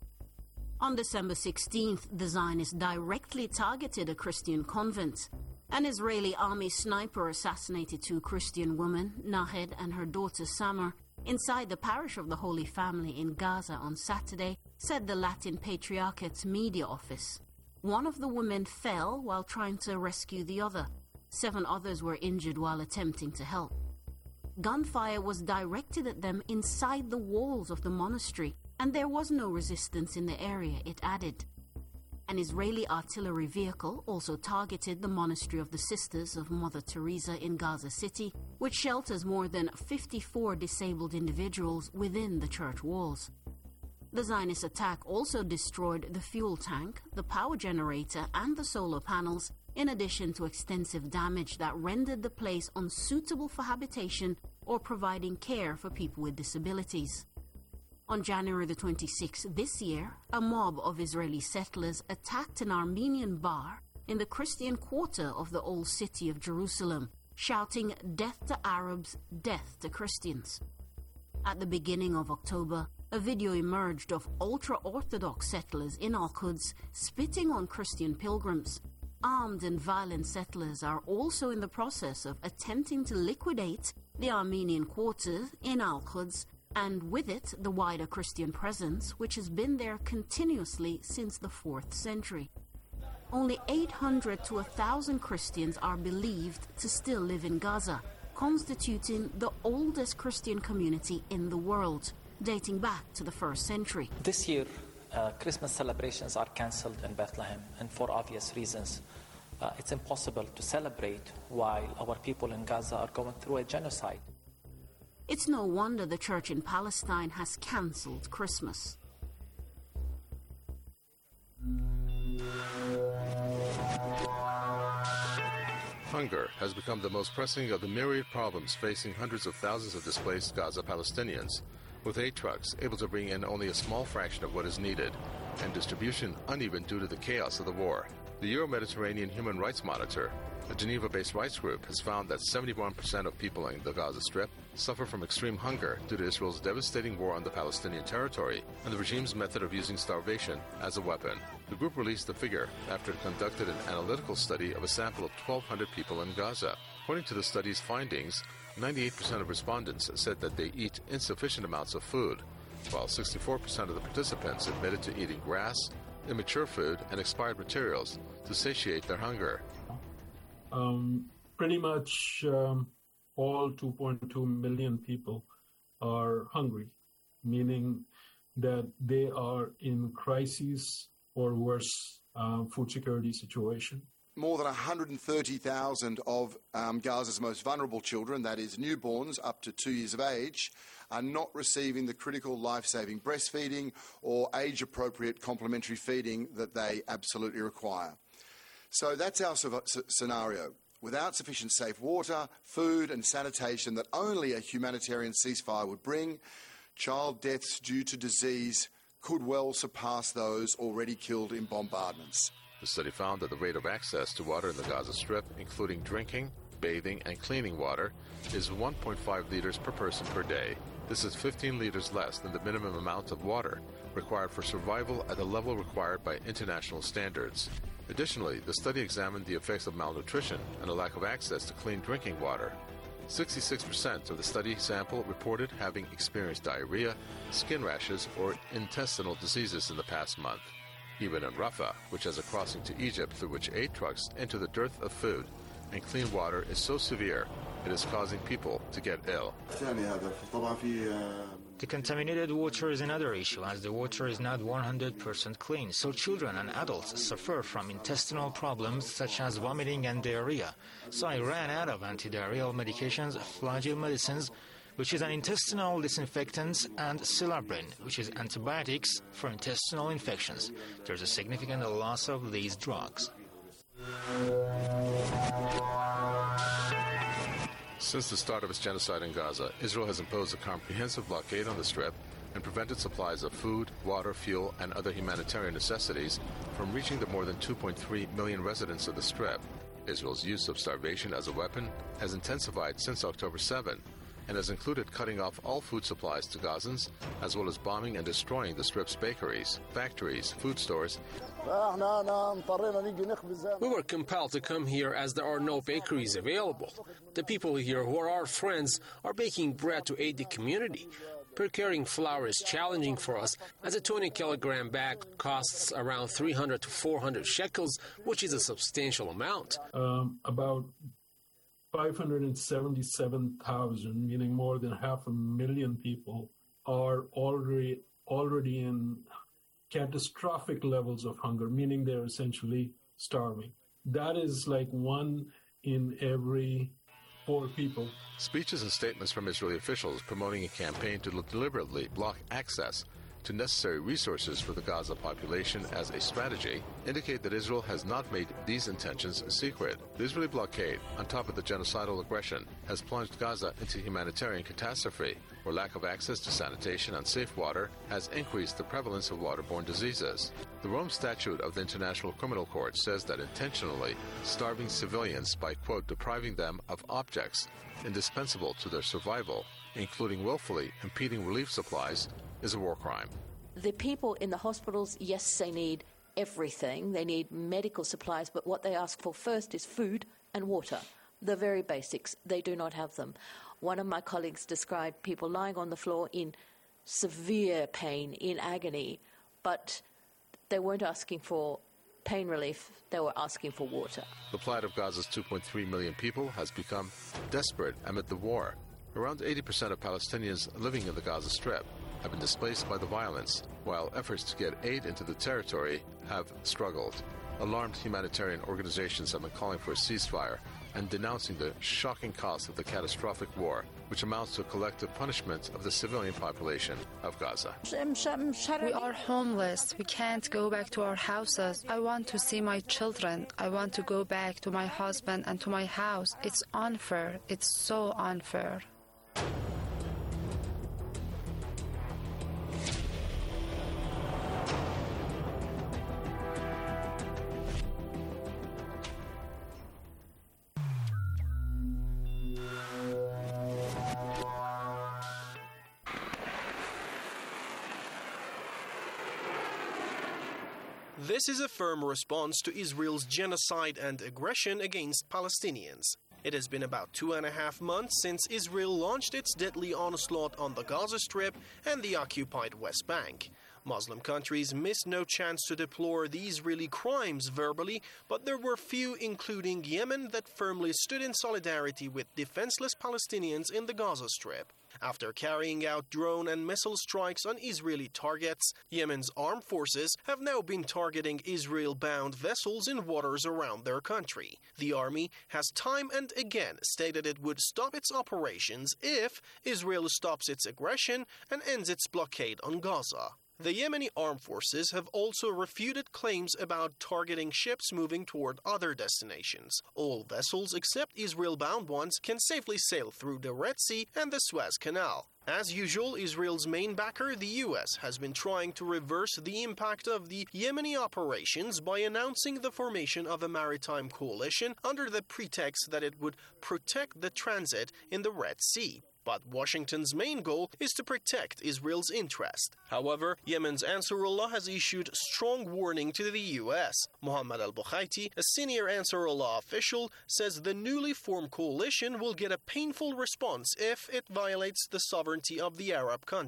On December sixteenth, the Zionists directly targeted a Christian convent. An Israeli army sniper assassinated two Christian women, Nahed and her daughter Samar, inside the parish of the Holy Family in Gaza on Saturday, said the Latin Patriarchate's media office. One of the women fell while trying to rescue the other. Seven others were injured while attempting to help. Gunfire was directed at them inside the walls of the monastery, and there was no resistance in the area, it added. An Israeli artillery vehicle also targeted the Monastery of the Sisters of Mother Teresa in Gaza City, which shelters more than fifty-four disabled individuals within the church walls. The Zionist attack also destroyed the fuel tank, the power generator, and the solar panels, in addition to extensive damage that rendered the place unsuitable for habitation or providing care for people with disabilities. On January the twenty-sixth this year, a mob of Israeli settlers attacked an Armenian bar in the Christian quarter of the old city of Jerusalem, shouting, "Death to Arabs, death to Christians." At the beginning of October, a video emerged of ultra-Orthodox settlers in Al-Quds spitting on Christian pilgrims. Armed and violent settlers are also in the process of attempting to liquidate the Armenian quarter in Al-Quds, and with it the wider Christian presence which has been there continuously since the fourth century. Only eight hundred to one thousand Christians are believed to still live in Gaza, constituting the oldest Christian community in the world, dating back to the first century. This year, uh, Christmas celebrations are cancelled in Bethlehem, and for obvious reasons. Uh, it's impossible to celebrate while our people in Gaza are going through a genocide. It's no wonder the church in Palestine has cancelled Christmas. Hunger has become the most pressing of the myriad problems facing hundreds of thousands of displaced Gaza Palestinians, with aid trucks able to bring in only a small fraction of what is needed, and distribution uneven due to the chaos of the war. The Euro-Mediterranean Human Rights Monitor, a Geneva-based rights group, has found that seventy-one percent of people in the Gaza Strip suffer from extreme hunger due to Israel's devastating war on the Palestinian territory and the regime's method of using starvation as a weapon. The group released the figure after it conducted an analytical study of a sample of twelve hundred people in Gaza. According to the study's findings, ninety-eight percent of respondents said that they eat insufficient amounts of food, while sixty-four percent of the participants admitted to eating grass, immature food, and expired materials to satiate their hunger. Um, pretty much um, all two point two million people are hungry, meaning that they are in crisis or worse uh, food security situation. More than one hundred thirty thousand of um, Gaza's most vulnerable children, that is newborns up to two years of age, are not receiving the critical life-saving breastfeeding or age-appropriate complementary feeding that they absolutely require. So that's our scenario. Without sufficient safe water, food and sanitation that only a humanitarian ceasefire would bring, child deaths due to disease could well surpass those already killed in bombardments. The study found that the rate of access to water in the Gaza Strip, including drinking, bathing, and cleaning water, is one point five liters per person per day. This is fifteen liters less than the minimum amount of water required for survival at the level required by international standards. Additionally, the study examined the effects of malnutrition and a lack of access to clean drinking water. sixty-six percent of the study sample reported having experienced diarrhea, skin rashes, or intestinal diseases in the past month. Even in Rafah, which has a crossing to Egypt through which aid trucks enter the dearth of food, and clean water is so severe it is causing people to get ill. The contaminated water is another issue, as the water is not one hundred percent clean, so children and adults suffer from intestinal problems such as vomiting and diarrhea. So I ran out of antidiarrheal medications, Flagyl medicines, which is an intestinal disinfectant, and Silabrin, which is antibiotics for intestinal infections. There's a significant loss of these drugs. Since the start of its genocide in Gaza, Israel has imposed a comprehensive blockade on the Strip and prevented supplies of food, water, fuel, and other humanitarian necessities from reaching the more than two point three million residents of the Strip. Israel's use of starvation as a weapon has intensified since October seventh and has included cutting off all food supplies to Gazans, as well as bombing and destroying the Strip's bakeries, factories, food stores. We were compelled to come here as there are no bakeries available. The people here who are our friends are baking bread to aid the community. Procuring flour is challenging for us, as a twenty kilogram bag costs around three hundred to four hundred shekels, which is a substantial amount. Um, about five hundred seventy-seven thousand, meaning more than half a million people, are already already in catastrophic levels of hunger, meaning they're essentially starving. That is like one in every four people. Speeches and statements from Israeli officials promoting a campaign to deliberately block access to necessary resources for the Gaza population as a strategy indicate that Israel has not made these intentions secret. The Israeli blockade, on top of the genocidal aggression, has plunged Gaza into humanitarian catastrophe, where lack of access to sanitation and safe water has increased the prevalence of waterborne diseases. The Rome Statute of the International Criminal Court says that intentionally starving civilians by, quote, depriving them of objects indispensable to their survival, including willfully impeding relief supplies, is a war crime. The people in the hospitals, yes, they need everything. They need medical supplies, but what they ask for first is food and water. The very basics. They do not have them. One of my colleagues described people lying on the floor in severe pain, in agony, but they weren't asking for pain relief, they were asking for water. The plight of Gaza's two point three million people has become desperate amid the war. Around eighty percent of Palestinians living in the Gaza Strip have been displaced by the violence, while efforts to get aid into the territory have struggled. Alarmed humanitarian organizations have been calling for a ceasefire and denouncing the shocking cost of the catastrophic war, which amounts to a collective punishment of the civilian population of Gaza. We are homeless. We can't go back to our houses. I want to see my children. I want to go back to my husband and to my house. It's unfair. It's so unfair. This is a firm response to Israel's genocide and aggression against Palestinians. It has been about two and a half months since Israel launched its deadly onslaught on the Gaza Strip and the occupied West Bank. Muslim countries missed no chance to deplore the Israeli crimes verbally, but there were few, including Yemen, that firmly stood in solidarity with defenseless Palestinians in the Gaza Strip. After carrying out drone and missile strikes on Israeli targets, Yemen's armed forces have now been targeting Israel-bound vessels in waters around their country. The army has time and again stated it would stop its operations if Israel stops its aggression and ends its blockade on Gaza. The Yemeni armed forces have also refuted claims about targeting ships moving toward other destinations. All vessels except Israel-bound ones can safely sail through the Red Sea and the Suez Canal. As usual, Israel's main backer, the U S, has been trying to reverse the impact of the Yemeni operations by announcing the formation of a maritime coalition under the pretext that it would protect the transit in the Red Sea. But Washington's main goal is to protect Israel's interest. However, Yemen's Ansarullah has issued strong warning to the U S. Mohammed al-Bukhaiti, a senior Ansarullah official, says the newly formed coalition will get a painful response if it violates the sovereignty of the Arab country.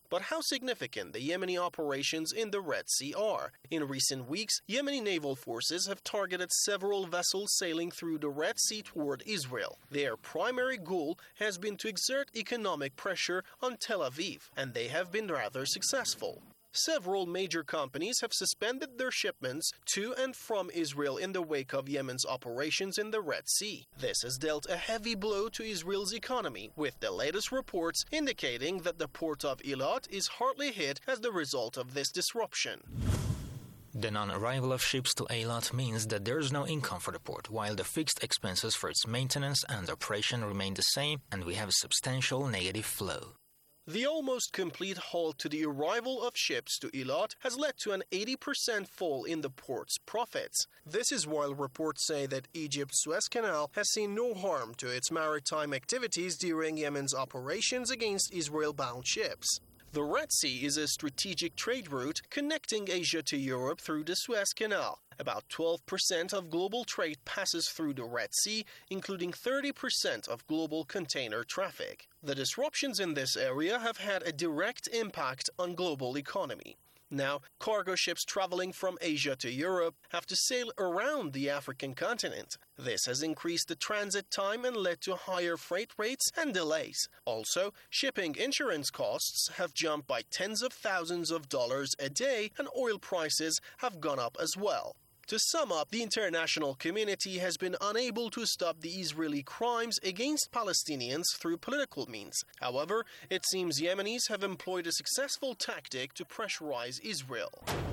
But how significant the Yemeni operations in the Red Sea are? In recent weeks, Yemeni naval forces have targeted several vessels sailing through the Red Sea toward Israel. Their primary goal has been to exert economic pressure on Tel Aviv, and they have been rather successful. Several major companies have suspended their shipments to and from Israel in the wake of Yemen's operations in the Red Sea. This has dealt a heavy blow to Israel's economy, with the latest reports indicating that the port of Eilat is hardly hit as the result of this disruption. The non-arrival of ships to Eilat means that there is no income for the port, while the fixed expenses for its maintenance and operation remain the same, and we have a substantial negative flow. The almost complete halt to the arrival of ships to Eilat has led to an eighty percent fall in the port's profits. This is while reports say that Egypt's Suez Canal has seen no harm to its maritime activities during Yemen's operations against Israel-bound ships. The Red Sea is a strategic trade route connecting Asia to Europe through the Suez Canal. About twelve percent of global trade passes through the Red Sea, including thirty percent of global container traffic. The disruptions in this area have had a direct impact on global economy. Now, cargo ships traveling from Asia to Europe have to sail around the African continent. This has increased the transit time and led to higher freight rates and delays. Also, shipping insurance costs have jumped by tens of thousands of dollars a day, and oil prices have gone up as well. To sum up, the international community has been unable to stop the Israeli crimes against Palestinians through political means. However, it seems Yemenis have employed a successful tactic to pressurize Israel.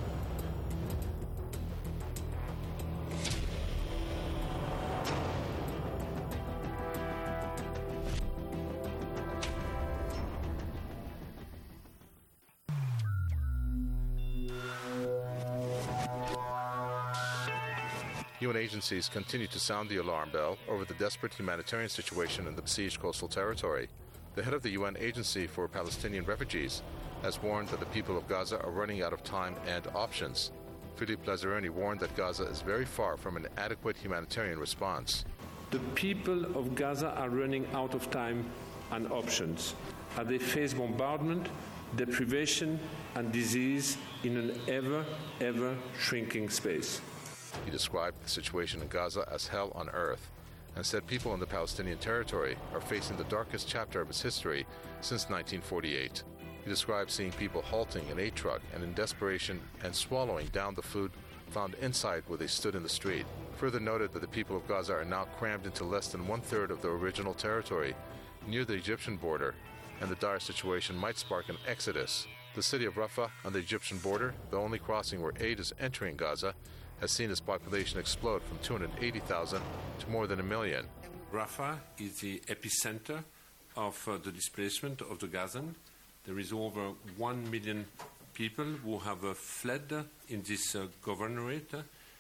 U N agencies continue to sound the alarm bell over the desperate humanitarian situation in the besieged coastal territory. The head of the U N Agency for Palestinian Refugees has warned that the people of Gaza are running out of time and options. Philippe Lazzarini warned that Gaza is very far from an adequate humanitarian response. The people of Gaza are running out of time and options as they face bombardment, deprivation, and disease in an ever, ever shrinking space. He described the situation in Gaza as hell on earth and said people in the Palestinian territory are facing the darkest chapter of its history since nineteen forty-eight. He described seeing people halting an aid truck and in desperation and swallowing down the food found inside where they stood in the street. Further noted that the people of Gaza are now crammed into less than one-third of their original territory near the Egyptian border, and the dire situation might spark an exodus. The city of Rafah on the Egyptian border, the only crossing where aid is entering Gaza, has seen its population explode from two hundred eighty thousand to more than a million. Rafah is the epicenter of uh, the displacement of the Gazan. There is over one million people who have uh, fled in this uh, governorate,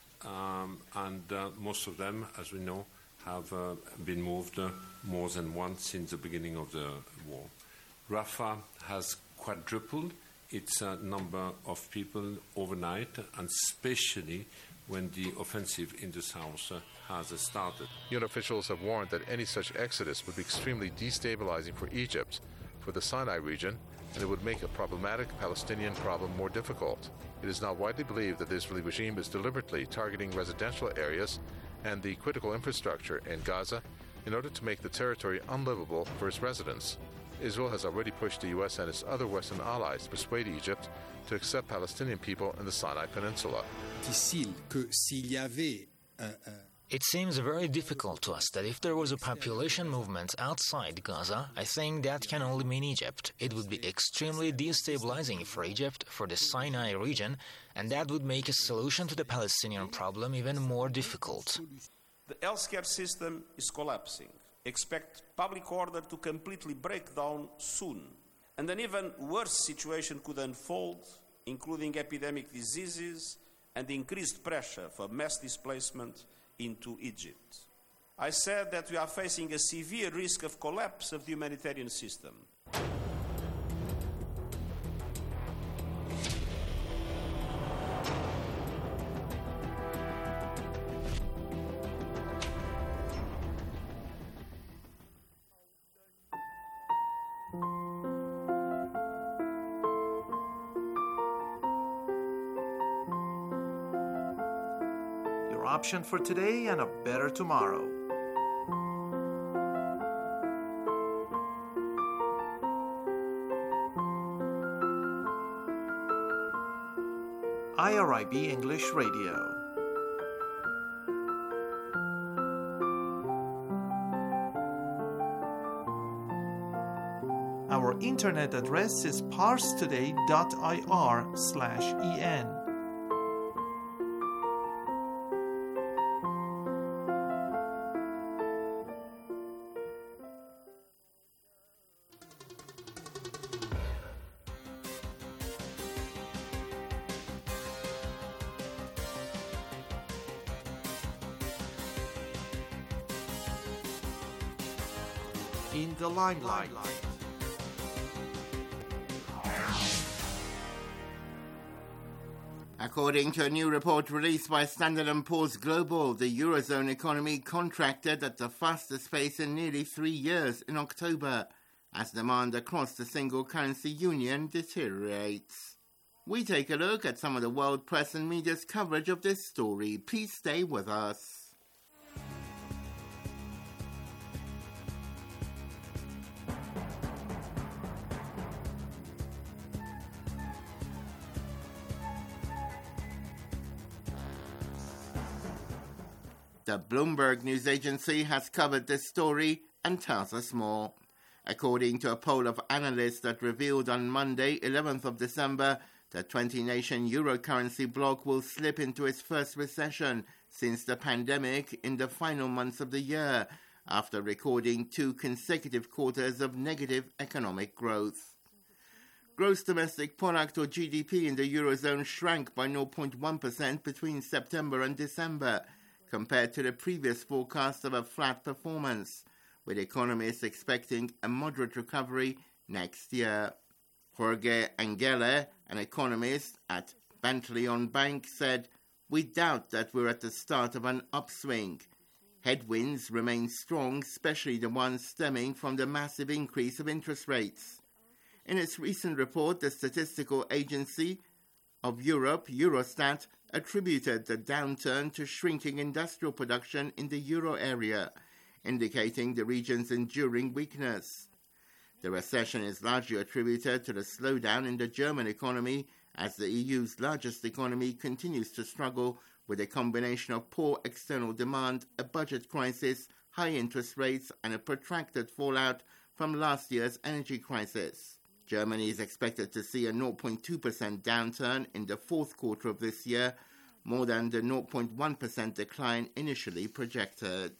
um, and uh, most of them, as we know, have uh, been moved uh, more than once since the beginning of the war. Rafah has quadrupled its uh, number of people overnight, and especially when the offensive in the south uh, has uh, started. U N officials have warned that any such exodus would be extremely destabilizing for Egypt, for the Sinai region, and it would make a problematic Palestinian problem more difficult. It is now widely believed that the Israeli regime is deliberately targeting residential areas and the critical infrastructure in Gaza in order to make the territory unlivable for its residents. Israel has already pushed the U S and its other Western allies to persuade Egypt to accept Palestinian people in the Sinai Peninsula. It seems very difficult to us that if there was a population movement outside Gaza, I think that can only mean Egypt. It would be extremely destabilizing for Egypt, for the Sinai region, and that would make a solution to the Palestinian problem even more difficult. The healthcare system is collapsing. Expect public order to completely break down soon. And an even worse situation could unfold, including epidemic diseases and increased pressure for mass displacement into Egypt. I said that we are facing a severe risk of collapse of the humanitarian system. option for today and a better tomorrow. I R I B English Radio. Our internet address is parstoday dot I R slash E N. In the limelight. According to a new report released by Standard and Poor's Global, the Eurozone economy contracted at the fastest pace in nearly three years in October, as demand across the single currency union deteriorates. We take a look at some of the world press and media's coverage of this story. Please stay with us. The Bloomberg news agency has covered this story and tells us more. According to a poll of analysts that revealed on Monday, eleventh of December, the twenty-nation euro currency bloc will slip into its first recession since the pandemic in the final months of the year, after recording two consecutive quarters of negative economic growth. Gross domestic product, or G D P, in the eurozone shrank by zero point one percent between September and December, compared to the previous forecast of a flat performance, with economists expecting a moderate recovery next year. Jorge Angele, an economist at Bantleon Bank, said, "We doubt that we're at the start of an upswing. Headwinds remain strong, especially the ones stemming from the massive increase of interest rates." In its recent report, the Statistical Agency of Europe, Eurostat, attributed the downturn to shrinking industrial production in the euro area, indicating the region's enduring weakness. The recession is largely attributed to the slowdown in the German economy, as the E U's largest economy continues to struggle with a combination of poor external demand, a budget crisis, high interest rates, and a protracted fallout from last year's energy crisis. Germany is expected to see a zero point two percent downturn in the fourth quarter of this year, more than the zero point one percent decline initially projected.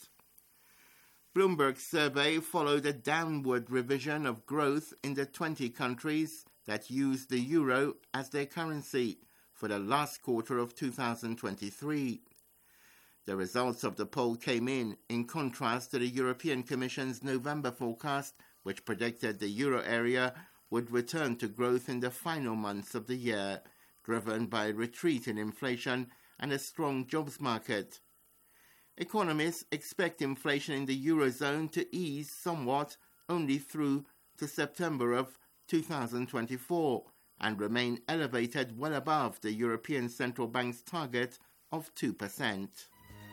Bloomberg's survey followed a downward revision of growth in the twenty countries that use the euro as their currency for the last quarter of two thousand twenty-three. The results of the poll came in in contrast to the European Commission's November forecast, which predicted the euro area would return to growth in the final months of the year, driven by a retreat in inflation and a strong jobs market. Economists expect inflation in the Eurozone to ease somewhat only through to September of two thousand twenty-four and remain elevated well above the European Central Bank's target of two percent.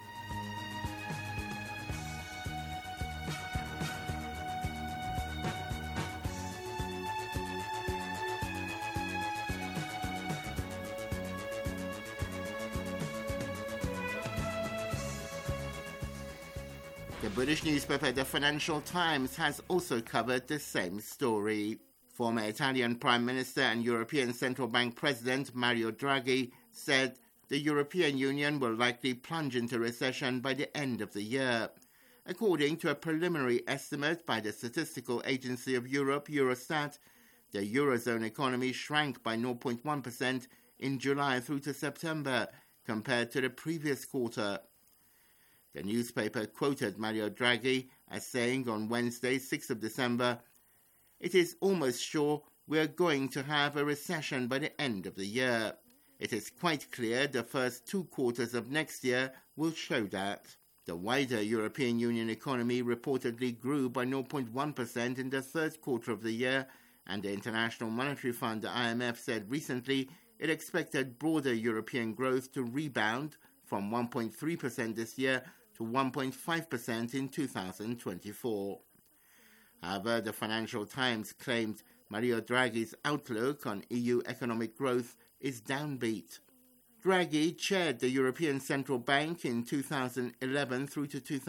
The British newspaper The Financial Times has also covered the same story. Former Italian Prime Minister and European Central Bank President Mario Draghi said the European Union will likely plunge into recession by the end of the year. According to a preliminary estimate by the Statistical Agency of Europe, Eurostat, the Eurozone economy shrank by zero point one percent in July through to September compared to the previous quarter. The newspaper quoted Mario Draghi as saying on Wednesday, sixth of December, "It is almost sure we are going to have a recession by the end of the year. It is quite clear the first two quarters of next year will show that." The wider European Union economy reportedly grew by zero point one percent in the third quarter of the year, and the International Monetary Fund, the I M F, said recently it expected broader European growth to rebound from one point three percent this year to one point five percent in two thousand twenty-four. However, the Financial Times claimed Mario Draghi's outlook on E U economic growth is downbeat. Draghi chaired the European Central Bank in two thousand eleven through to two thousand